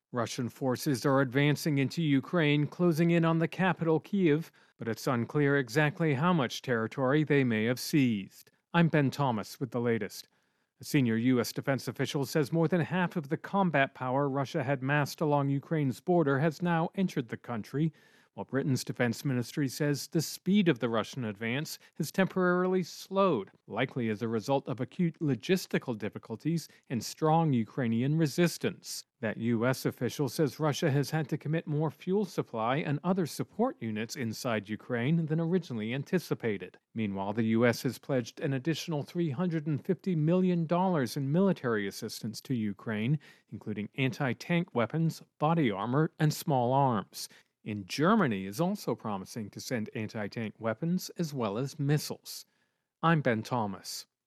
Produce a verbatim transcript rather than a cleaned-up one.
Russian forces are advancing into Ukraine, closing in on the capital, Kiev, but it's unclear exactly how much territory they may have seized. I'm Ben Thomas with the latest. A senior U S defense official says more than half of the combat power Russia had massed along Ukraine's border has now entered the country, while Britain's defense ministry says the speed of the Russian advance has temporarily slowed, likely as a result of acute logistical difficulties and strong Ukrainian resistance. That U S official says Russia has had to commit more fuel supply and other support units inside Ukraine than originally anticipated. Meanwhile, the U S has pledged an additional three hundred fifty million dollars in military assistance to Ukraine, including anti tank weapons, body armor, and small arms. In Germany is also promising to send anti tank weapons as well as missiles. I'm Ben Thomas.